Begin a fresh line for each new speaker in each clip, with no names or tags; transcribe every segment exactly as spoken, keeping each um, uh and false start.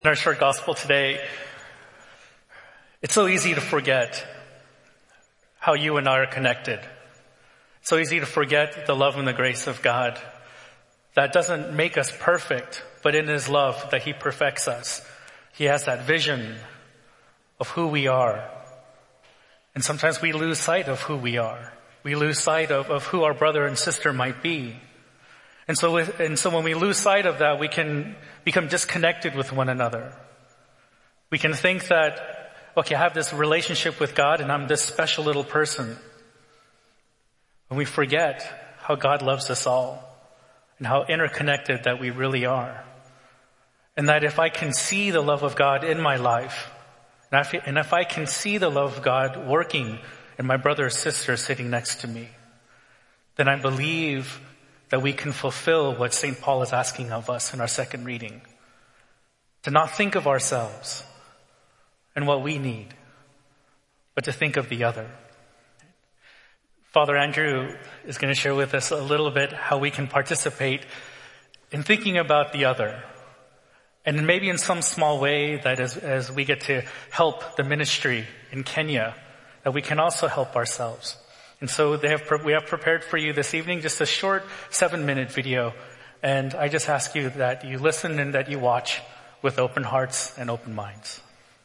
In our short gospel today, it's so easy to forget how you and I are connected. It's so easy to forget the love and the grace of God. That doesn't make us perfect, but in His love that He perfects us. He has that vision of who we are. And sometimes we lose sight of who we are. We lose sight of, of who our brother and sister might be. And so, with, and so when we lose sight of that, we can become disconnected with one another. We can think that, okay, I have this relationship with God and I'm this special little person. And we forget how God loves us all and how interconnected that we really are. And that if I can see the love of God in my life, and if, and if I can see the love of God working in my brother or sister sitting next to me, then I believe that we can fulfill what Saint Paul is asking of us in our second reading. To not think of ourselves and what we need, but to think of the other. Father Andrew is going to share with us a little bit how we can participate in thinking about the other. And maybe in some small way that as, as we get to help the ministry in Kenya, that we can also help ourselves. And so they have, we have prepared for you this evening just a short seven minute video. And I just ask you that you listen and that you watch with open hearts and open minds.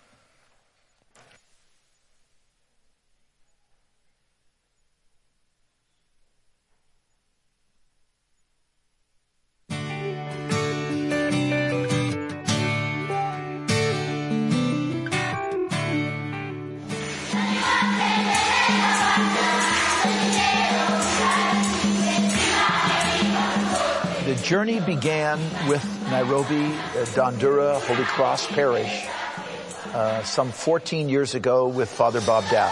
The journey began with Nairobi, uh, Dandura, Holy Cross Parish, uh, some fourteen years ago with Father Bob Dowd.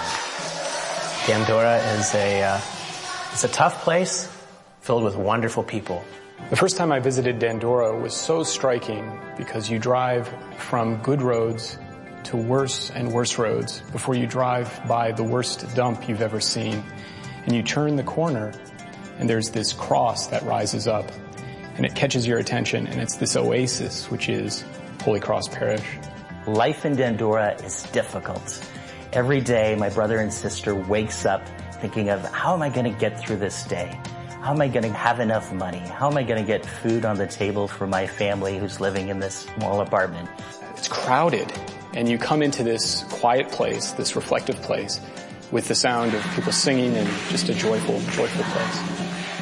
Dandura is a, uh, it's a tough place filled with wonderful people.
The first time I visited Dandura was so striking because you drive from good roads to worse and worse roads before you drive by the worst dump you've ever seen. And you turn the corner and there's this cross that rises up. And it catches your attention, and it's this oasis, which is Holy Cross Parish.
Life in Dandura is difficult. Every day, my brother and sister wakes up thinking of, how am I going to get through this day? How am I going to have enough money? How am I going to get food on the table for my family who's living in this small apartment?
It's crowded, and you come into this quiet place, this reflective place, with the sound of people singing and just a joyful, joyful place.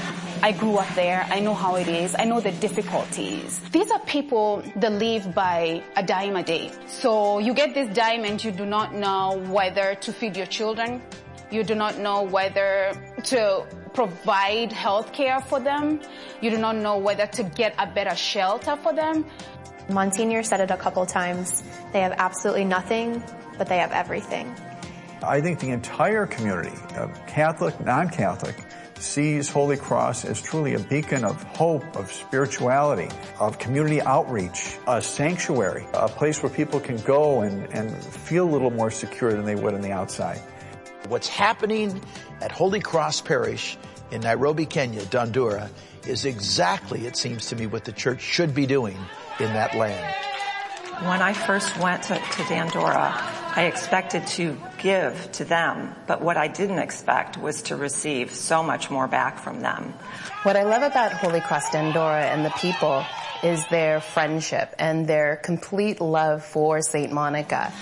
I grew up there. I know how it is. I know the difficulties. These are people that live by a dime a day. So you get this dime and you do not know whether to feed your children. You do not know whether to provide health care for them. You do not know whether to get a better shelter for them.
Monsignor said it a couple times. They have absolutely nothing, but they have everything.
I think the entire community, Catholic, non-Catholic, sees Holy Cross as truly a beacon of hope, of spirituality, of community outreach, a sanctuary, a place where people can go and, and feel a little more secure than they would on the outside.
What's happening at Holy Cross Parish in Nairobi, Kenya, Dandura, is exactly, it seems to me, what the church should be doing in that land.
When I first went to, to Dandura, I expected to give to them, but what I didn't expect was to receive so much more back from them.
What I love about Holy Cross Dandura and the people is their friendship and their complete love for Saint Monica.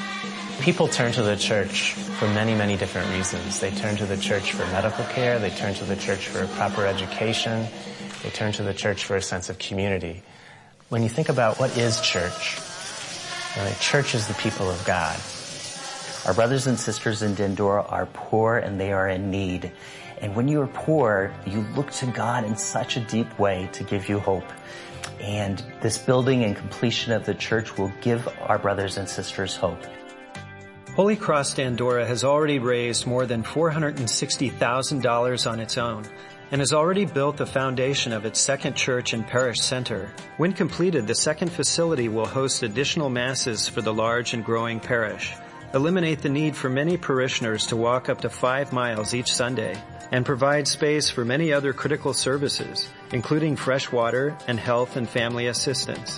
People turn to the church for many, many different reasons. They turn to the church for medical care. They turn to the church for proper education. They turn to the church for a sense of community. When you think about what is church, you know, church is the people of God.
Our brothers and sisters in Dandura are poor and they are in need. And when you are poor, you look to God in such a deep way to give you hope. And this building and completion of the church will give our brothers and sisters hope.
Holy Cross Dandura has already raised more than four hundred sixty thousand dollars on its own and has already built the foundation of its second church and parish center. When completed, the second facility will host additional masses for the large and growing parish, eliminate the need for many parishioners to walk up to five miles each Sunday, and provide space for many other critical services, including fresh water and health and family assistance.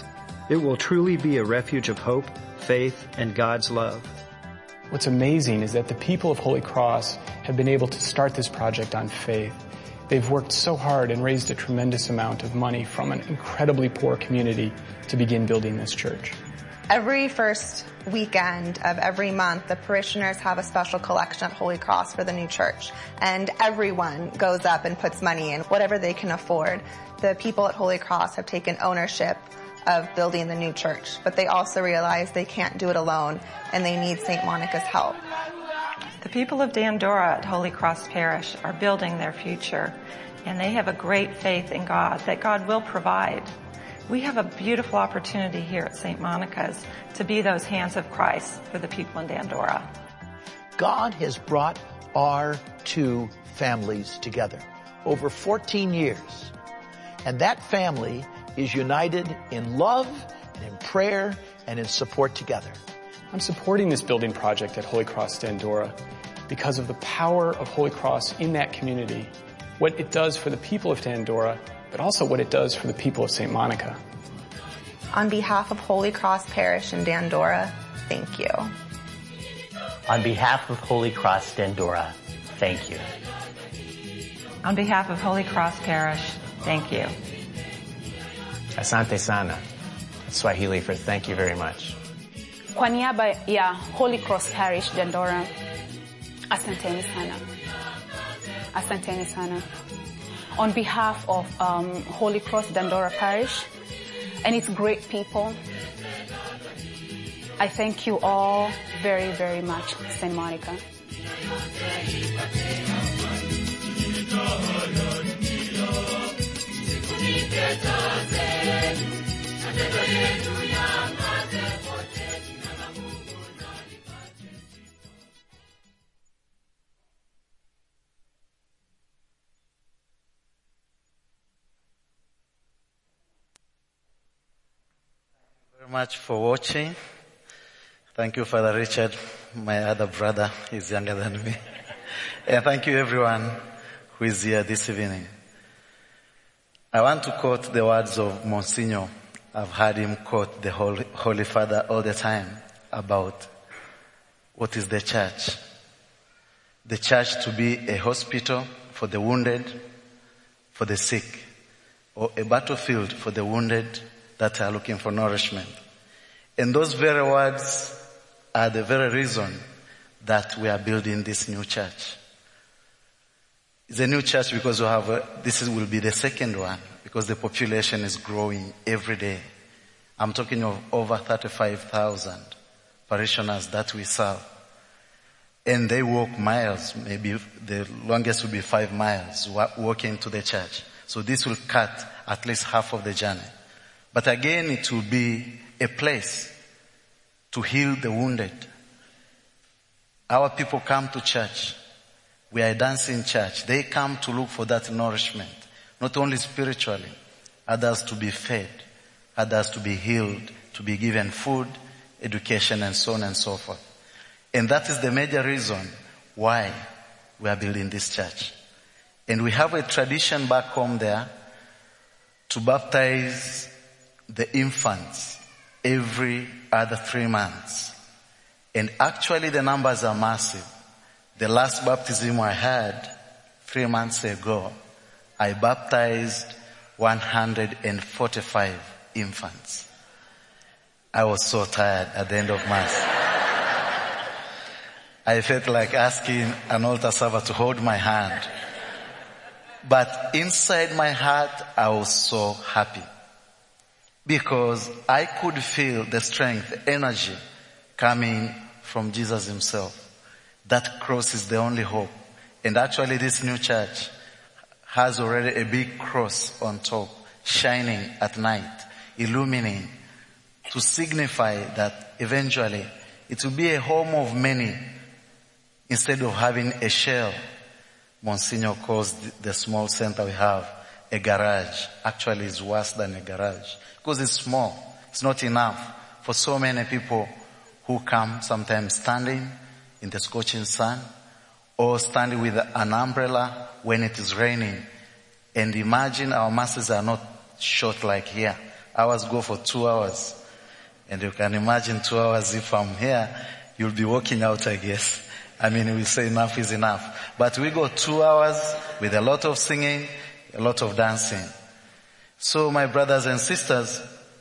It will truly be a refuge of hope, faith, and God's love.
What's amazing is that the people of Holy Cross have been able to start this project on faith. They've worked so hard and raised a tremendous amount of money from an incredibly poor community to begin building this church.
Every first weekend of every month, the parishioners have a special collection at Holy Cross for the new church. And everyone goes up and puts money in, whatever they can afford. The people at Holy Cross have taken ownership of building the new church, but they also realize they can't do it alone and they need Saint Monica's help.
The people of Dandora at Holy Cross Parish are building their future, and they have a great faith in God that God will provide. We have a beautiful opportunity here at Saint Monica's to be those hands of Christ for the people in Dandora.
God has brought our two families together over fourteen years, and that family is united in love and in prayer and in support together.
I'm supporting this building project at Holy Cross Dandora because of the power of Holy Cross in that community, what it does for the people of Dandora, but also what it does for the people of Saint Monica.
On behalf of Holy Cross Parish in Dandora, thank you.
On behalf of Holy Cross Dandora, thank you.
On behalf of Holy Cross Parish, thank you.
Asante sana. Swahili for thank you very much.
Kwa niaba ya Holy Cross Parish Dandora, asanteni sana. Asanteni sana. On behalf of um, Holy Cross Dandora Parish and its great people, I thank you all very, very much, Saint Monica.
Very much for watching. Thank you, Father Richard, my other brother. He's younger than me. And thank you everyone who is here this evening. I want to quote the words of Monsignor. I've heard him quote the Holy, Holy Father all the time about what is the church. The church to be a hospital for the wounded, for the sick, or a battlefield for the wounded that are looking for nourishment. And those very words are the very reason that we are building this new church. It's a new church because we have a, this is, will be the second one because the population is growing every day. I'm talking of over thirty-five thousand parishioners that we serve. And they walk miles, maybe the longest will be five miles walking to the church. So this will cut at least half of the journey. But again, it will be a place to heal the wounded. Our people come to church. We are a dancing church. They come to look for that nourishment, not only spiritually, others to be fed, others to be healed, to be given food, education, and so on and so forth. And that is the major reason why we are building this church. And we have a tradition back home there to baptize the infants every other three months. And actually the numbers are massive. The last baptism I had three months ago, I baptized one hundred forty-five infants. I was so tired at the end of Mass. I felt like asking an altar server to hold my hand. But inside my heart, I was so happy. Because I could feel the strength, energy coming from Jesus himself. That cross is the only hope. And actually this new church has already a big cross on top, shining at night, illuminating, to signify that eventually it will be a home of many instead of having a shell. Monsignor calls the small center we have a garage. Actually it's worse than a garage because it's small. It's not enough for so many people who come sometimes standing in the scorching sun or standing with an umbrella when it is raining. And imagine our masses are not short like here. Ours go for two hours. And you can imagine two hours if I'm here, you'll be walking out, I guess. I mean, we say enough is enough. But we go two hours with a lot of singing, a lot of dancing. So my brothers and sisters,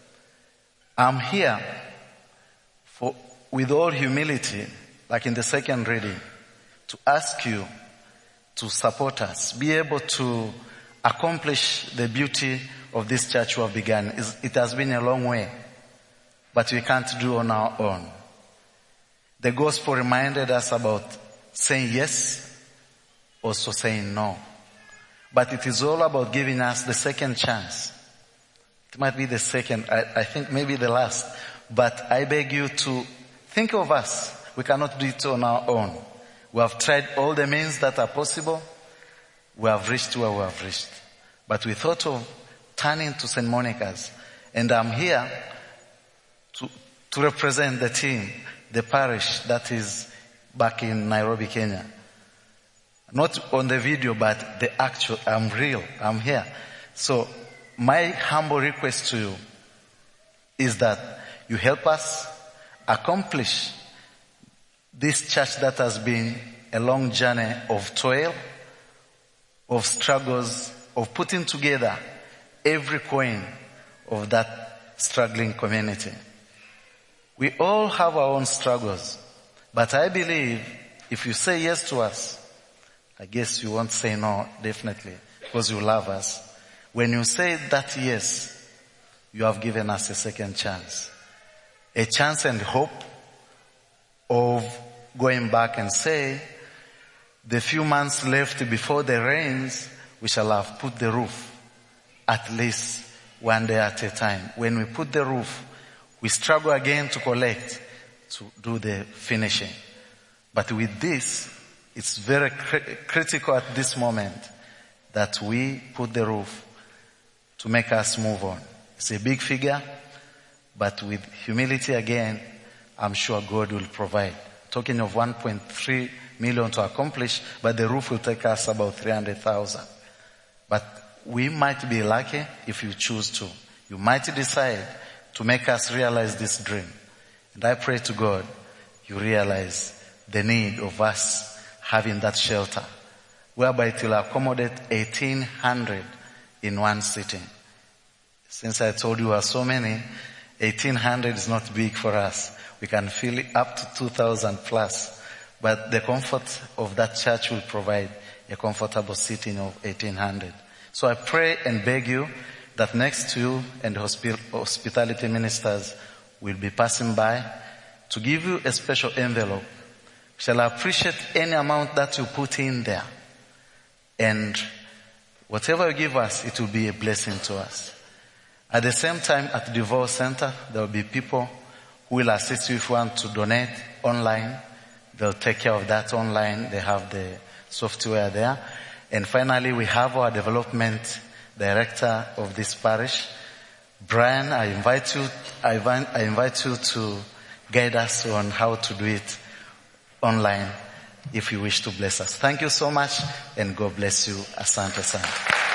I'm here for, with all humility, like in the second reading, to ask you to support us, be able to accomplish the beauty of this church we have begun. It has been a long way, but we can't do on our own. The gospel reminded us about saying yes, also saying no. But it is all about giving us the second chance. It might be the second, I, I think maybe the last. But I beg you to think of us. We cannot do it on our own. We have tried all the means that are possible. We have reached where we have reached. But we thought of turning to Saint Monica's. And I'm here to, to represent the team, the parish that is back in Nairobi, Kenya. Not on the video, but the actual, I'm real, I'm here. So my humble request to you is that you help us accomplish this church that has been a long journey of toil, of struggles, of putting together every coin of that struggling community. We all have our own struggles, but I believe if you say yes to us, I guess you won't say no, definitely, because you love us. When you say that yes, you have given us a second chance. A chance and hope of going back and say, the few months left before the rains, we shall have put the roof at least one day at a time. When we put the roof, we struggle again to collect, to do the finishing. But with this, it's very cri- critical at this moment that we put the roof to make us move on. It's a big figure, but with humility again, I'm sure God will provide. Talking of one point three million to accomplish, but the roof will take us about three hundred thousand. But we might be lucky if you choose to. You might decide to make us realize this dream. And I pray to God, you realize the need of us having that shelter, whereby it will accommodate eighteen hundred in one sitting. Since I told you we are so many, eighteen hundred is not big for us. We can fill it up to two thousand plus. But the comfort of that church will provide a comfortable seating of eighteen hundred. So I pray and beg you that next to you and hospi- hospitality ministers will be passing by to give you a special envelope. Shall I appreciate any amount that you put in there. And whatever you give us, it will be a blessing to us. At the same time, at the Divorce Center, there will be people who will assist you if you want to donate online. They'll take care of that online. They have the software there. And finally, we have our development director of this parish, Brian. I invite you, I invite, I invite you to guide us on how to do it online if you wish to bless us. Thank you so much, and God bless you. Asante sana.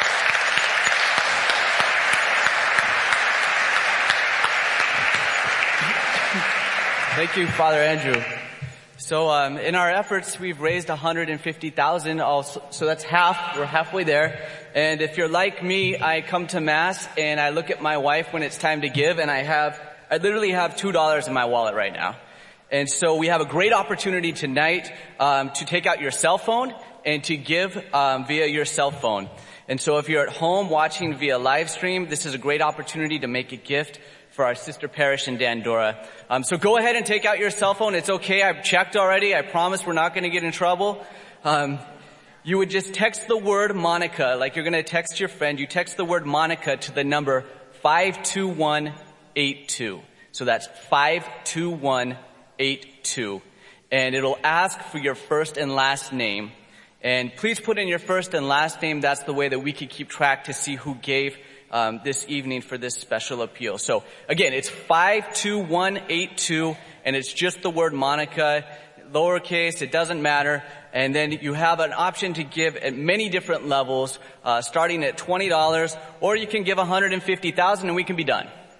Thank you, Father Andrew. So um, in our efforts, we've raised one hundred fifty thousand dollars, so that's half. We're halfway there. And if you're like me, I come to Mass and I look at my wife when it's time to give, and I have, I literally have two dollars in my wallet right now. And so we have a great opportunity tonight um, to take out your cell phone and to give um, via your cell phone. And so if you're at home watching via live stream, this is a great opportunity to make a gift for our sister parish in Dandora. Um, so go ahead and take out your cell phone. It's okay. I've checked already. I promise we're not going to get in trouble. Um, you would just text the word Monica, like you're going to text your friend. You text the word Monica to the number five two one eight two. So that's five two one eight two. And it'll ask for your first and last name. And please put in your first and last name. That's the way that we can keep track to see who gave Um, this evening for this special appeal. So again, it's five two one eight two, and it's just the word Monica, lowercase, it doesn't matter. And then you have an option to give at many different levels, uh, starting at twenty dollars, or you can give one hundred fifty thousand dollars and we can be done.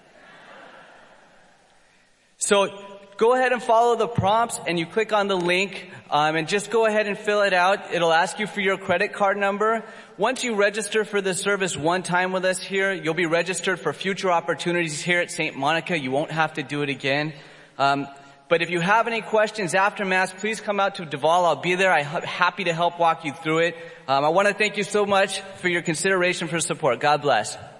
So go ahead and follow the prompts, and you click on the link, um, and just go ahead and fill it out. It'll ask you for your credit card number. Once you register for the service one time with us here, you'll be registered for future opportunities here at Saint Monica. You won't have to do it again. Um, but if you have any questions after Mass, please come out to Duval. I'll be there. I'm happy to help walk you through it. Um, I want to thank you so much for your consideration, for support. God bless.